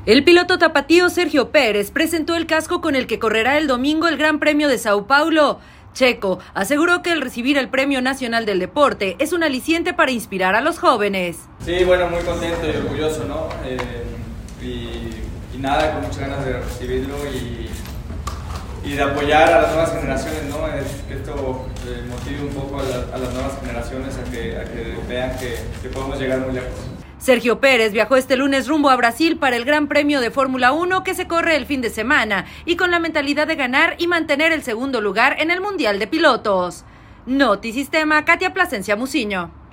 El piloto tapatío Sergio Pérez presentó el casco con el que correrá el domingo el Gran Premio de Sao Paulo. Checo aseguró que el recibir el Premio Nacional del Deporte es un aliciente para inspirar a los jóvenes. Sí, bueno, muy contento y orgulloso, ¿no? Y nada, con muchas ganas de recibirlo y de apoyar a las nuevas generaciones, ¿no? Que esto motive un poco a las nuevas generaciones a que vean que podemos llegar muy lejos. Sergio Pérez viajó este lunes rumbo a Brasil para el Gran Premio de Fórmula 1 que se corre el fin de semana y con la mentalidad de ganar y mantener el segundo lugar en el Mundial de Pilotos. Notisistema, Katia Plasencia Muciño.